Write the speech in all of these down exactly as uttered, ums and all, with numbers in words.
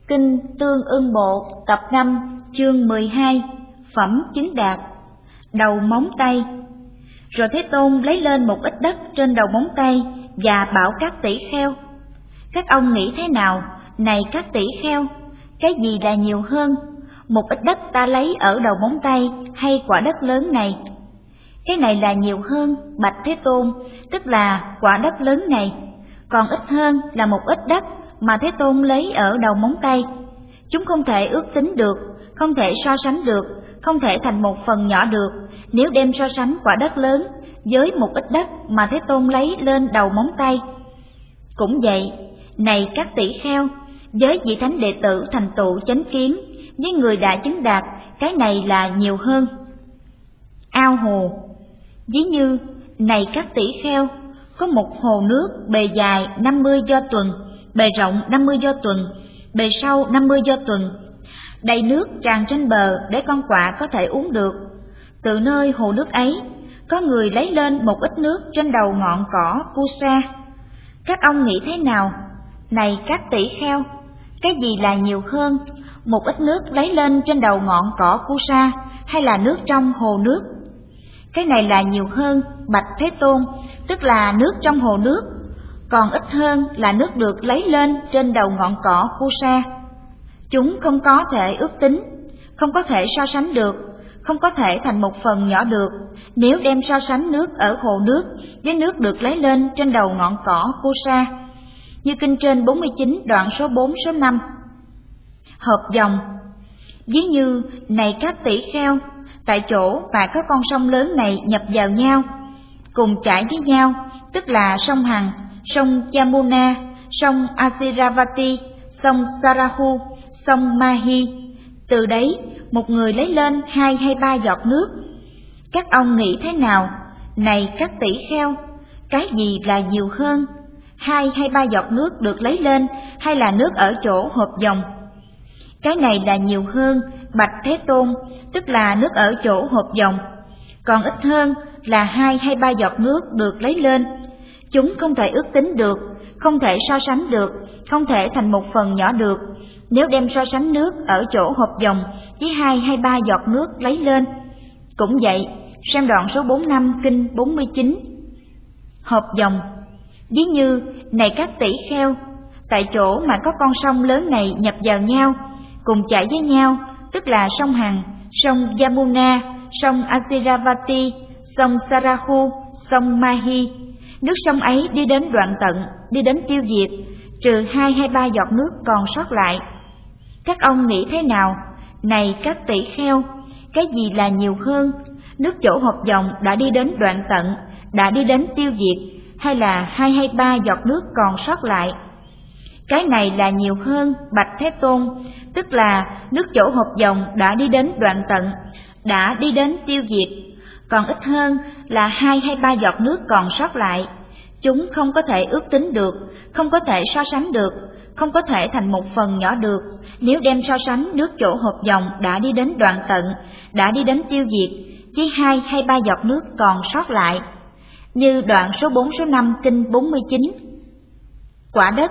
Kinh Tương Ưng Bộ tập năm chương mười hai. Phẩm chứng đạt. Đầu móng tay. Rồi Thế Tôn lấy lên một ít đất trên đầu móng tay và bảo các tỷ kheo: các ông nghĩ thế nào, này các tỷ kheo? Cái gì là nhiều hơn, một ít đất ta lấy ở đầu móng tay hay quả đất lớn này? Cái này là nhiều hơn, bạch Thế Tôn, tức là quả đất lớn này. Còn ít hơn là một ít đất mà Thế Tôn lấy ở đầu móng tay. Chúng không thể ước tính được, không thể so sánh được, không thể thành một phần nhỏ được, nếu đem so sánh quả đất lớn với một ít đất mà Thế Tôn lấy lên đầu móng tay. Cũng vậy, này các tỷ kheo, với vị thánh đệ tử thành tựu chánh kiến, với người đã chứng đạt, cái này là nhiều hơn. Ao hồ. Ví như, này các tỷ kheo, có một hồ nước bề dài năm mươi do tuần, bề rộng năm mươi do tuần, bề sâu năm mươi do tuần. Đầy nước tràn trên bờ để con quạ có thể uống được. Từ nơi hồ nước ấy, có người lấy lên một ít nước trên đầu ngọn cỏ Kusa. Các ông nghĩ thế nào, này các tỷ kheo? Cái gì là nhiều hơn, một ít nước lấy lên trên đầu ngọn cỏ Kusa hay là nước trong hồ nước? Cái này là nhiều hơn, bạch Thế Tôn, tức là nước trong hồ nước. Còn ít hơn là nước được lấy lên trên đầu ngọn cỏ Kusa. Chúng không có thể ước tính, không có thể so sánh được, không có thể thành một phần nhỏ được, nếu đem so sánh nước ở hồ nước với nước được lấy lên trên đầu ngọn cỏ Kusa. Như kinh trên bốn mươi chín đoạn số bốn số năm. Hợp dòng. Ví như, này các tỷ kheo, tại chỗ mà có con sông lớn này nhập vào nhau, cùng chảy với nhau, tức là sông Hằng, sông Yamuna, sông Asiravati, sông Sarahu, sông Mahi. Từ đấy, một người lấy lên hai hay ba giọt nước. Các ông nghĩ thế nào, này các tỷ kheo? Cái gì là nhiều hơn, hai hay ba giọt nước được lấy lên hay là nước ở chỗ hộp dòng? Cái này là nhiều hơn, bạch Thế Tôn, tức là nước ở chỗ hộp dòng. Còn ít hơn là hai hay ba giọt nước được lấy lên. Chúng không thể ước tính được, không thể so sánh được, không thể thành một phần nhỏ được, nếu đem so sánh nước ở chỗ hộp dòng với hai hay ba giọt nước lấy lên. Cũng vậy, xem đoạn số bốn năm kinh bốn mươi chín. Hộp dòng. Ví như, này các tỷ kheo, tại chỗ mà có con sông lớn này nhập vào nhau, cùng chảy với nhau, tức là sông Hằng, sông Yamuna, sông Asiravati, sông Sarahu, sông Mahi. Nước sông ấy đi đến đoạn tận, đi đến tiêu diệt, trừ hai hay ba giọt nước còn sót lại. Các ông nghĩ thế nào, này các tỷ kheo? Cái gì là nhiều hơn, nước chỗ hộp dòng đã đi đến đoạn tận, đã đi đến tiêu diệt, hay là hai hay ba giọt nước còn sót lại? Cái này là nhiều hơn, bạch Thế Tôn, tức là nước chỗ hộp dòng đã đi đến đoạn tận, đã đi đến tiêu diệt. Còn ít hơn là hai hay ba giọt nước còn sót lại. Chúng không có thể ước tính được, không có thể so sánh được, không có thể thành một phần nhỏ được, nếu đem so sánh nước chỗ hộp dòng đã đi đến đoạn tận, đã đi đến tiêu diệt, với hai hay ba giọt nước còn sót lại. Như đoạn số bốn số năm kinh bốn mươi chín. Quả đất.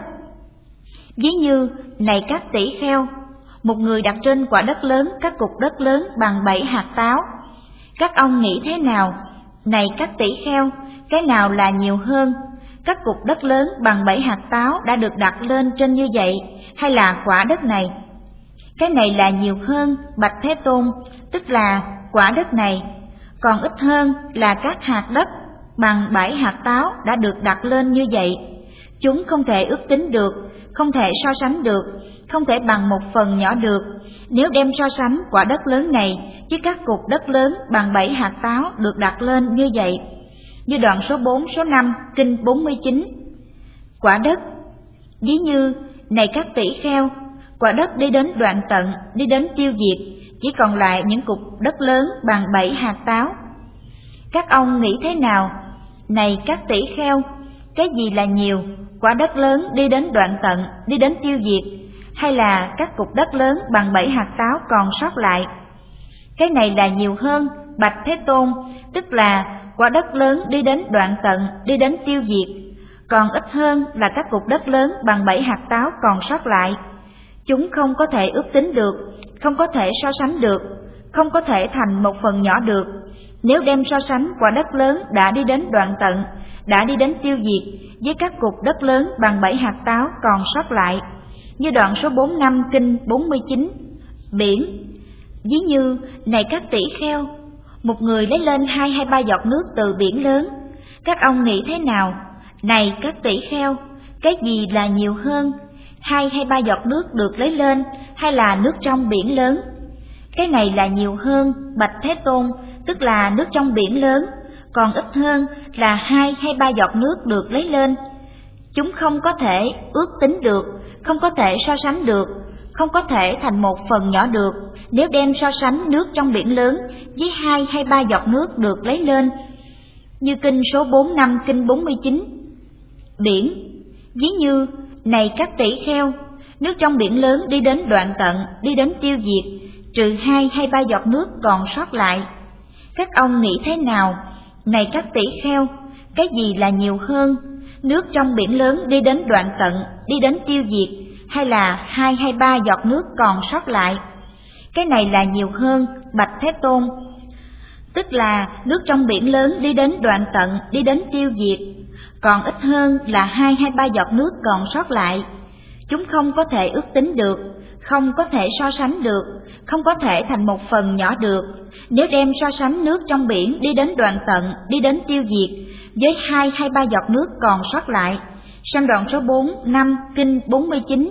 Ví như, này các tỷ kheo, một người đặt trên quả đất lớn các cục đất lớn bằng bảy hạt táo. Các ông nghĩ thế nào, này các tỷ kheo? Cái nào là nhiều hơn, các cục đất lớn bằng bảy hạt táo đã được đặt lên trên như vậy, hay là quả đất này? Cái này là nhiều hơn, bạch Thế Tôn, tức là quả đất này. Còn ít hơn là các hạt đất bằng bảy hạt táo đã được đặt lên như vậy. Chúng không thể ước tính được, không thể so sánh được, không thể bằng một phần nhỏ được, nếu đem so sánh quả đất lớn này với các cục đất lớn bằng bảy hạt táo được đặt lên như vậy. Như đoạn số bốn số năm kinh bốn mươi chín. Quả đất. Ví như, này các tỷ kheo, quả đất đi đến đoạn tận, đi đến tiêu diệt, chỉ còn lại những cục đất lớn bằng bảy hạt táo. Các ông nghĩ thế nào, này các tỷ kheo? Cái gì là nhiều, quả đất lớn đi đến đoạn tận, đi đến tiêu diệt, hay là các cục đất lớn bằng bảy hạt táo còn sót lại? Cái này là nhiều hơn, bạch Thế Tôn, tức là quả đất lớn đi đến đoạn tận, đi đến tiêu diệt. Còn ít hơn là các cục đất lớn bằng bảy hạt táo còn sót lại. Chúng không có thể ước tính được, không có thể so sánh được, không có thể thành một phần nhỏ được. Nếu đem so sánh quả đất lớn đã đi đến đoạn tận, đã đi đến tiêu diệt, với các cục đất lớn bằng bảy hạt táo còn sót lại, như đoạn số bốn năm kinh bốn mươi chín, biển. Ví như, này các tỷ kheo, một người lấy lên hai hay ba giọt nước từ biển lớn, các ông nghĩ thế nào? Này các tỷ kheo, cái gì là nhiều hơn, hai hay ba giọt nước được lấy lên, hay là nước trong biển lớn? Cái này là nhiều hơn, bạch Thế Tôn, tức là nước trong biển lớn, còn ít hơn là hai hay ba giọt nước được lấy lên. Chúng không có thể ước tính được, không có thể so sánh được, không có thể thành một phần nhỏ được. Nếu đem so sánh nước trong biển lớn với hai hay ba giọt nước được lấy lên, như kinh số bốn năm kinh bốn mươi chín, biển. Ví như, này các tỷ kheo, nước trong biển lớn đi đến đoạn tận, đi đến tiêu diệt, trừ hai hay ba giọt nước còn sót lại. Các ông nghĩ thế nào? Này các tỷ kheo, cái gì là nhiều hơn, nước trong biển lớn đi đến đoạn tận, đi đến tiêu diệt, hay là hai hay ba giọt nước còn sót lại? Cái này là nhiều hơn, bạch Thế Tôn, tức là nước trong biển lớn đi đến đoạn tận, đi đến tiêu diệt, còn ít hơn là hai hay ba giọt nước còn sót lại. Chúng không có thể ước tính được, không có thể so sánh được, không có thể thành một phần nhỏ được. Nếu đem so sánh nước trong biển đi đến đoạn tận, đi đến tiêu diệt, với hai hay ba giọt nước còn sót lại. Sang đoạn số bốn năm kinh bốn mươi chín.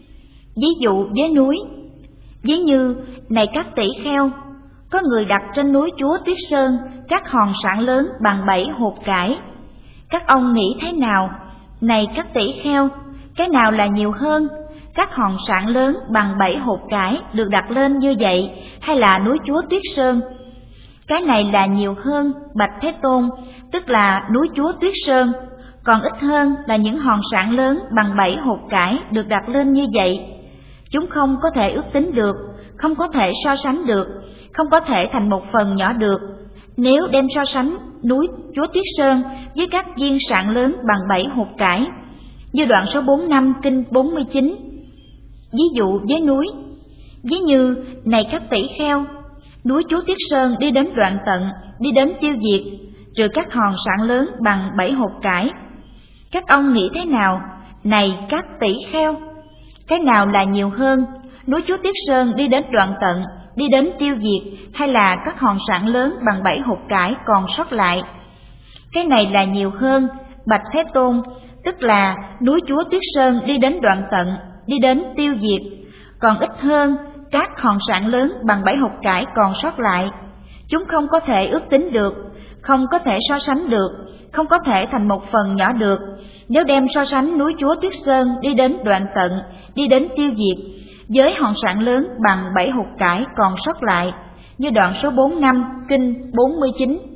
Ví dụ với núi. Ví như, này các tỷ kheo, có người đặt trên núi Chúa Tuyết Sơn các hòn sạn lớn bằng bảy hột cải. Các ông nghĩ thế nào? Này các tỷ kheo, cái nào là nhiều hơn, các hòn sạn lớn bằng bảy hột cải được đặt lên như vậy, hay là núi Chúa Tuyết Sơn? Cái này là nhiều hơn, bạch Thế Tôn, tức là núi Chúa Tuyết Sơn, còn ít hơn là những hòn sạn lớn bằng bảy hột cải được đặt lên như vậy. Chúng không có thể ước tính được, không có thể so sánh được, không có thể thành một phần nhỏ được. Nếu đem so sánh núi Chúa Tuyết Sơn với các viên sạn lớn bằng bảy hột cải, như đoạn số bốn năm kinh bốn mươi chín. Ví dụ với núi. Ví như, này các tỷ kheo, núi Chúa Tuyết Sơn đi đến đoạn tận, đi đến tiêu diệt, trừ các hòn sạn lớn bằng bảy hột cải. Các ông nghĩ thế nào? Này các tỷ kheo, cái nào là nhiều hơn, núi Chúa Tuyết Sơn đi đến đoạn tận, đi đến tiêu diệt, hay là các hòn sạn lớn bằng bảy hột cải còn sót lại? Cái này là nhiều hơn, bạch Thế Tôn, tức là núi Chúa Tuyết Sơn đi đến đoạn tận, đi đến tiêu diệt, còn ít hơn các hòn sạn lớn bằng bảy hột cải còn sót lại. Chúng không có thể ước tính được, không có thể so sánh được, không có thể thành một phần nhỏ được. Nếu đem so sánh núi Chúa Tuyết Sơn đi đến đoạn tận, đi đến tiêu diệt, với hòn sạn lớn bằng bảy hột cải còn sót lại, như đoạn số bốn năm kinh bốn mươi chín.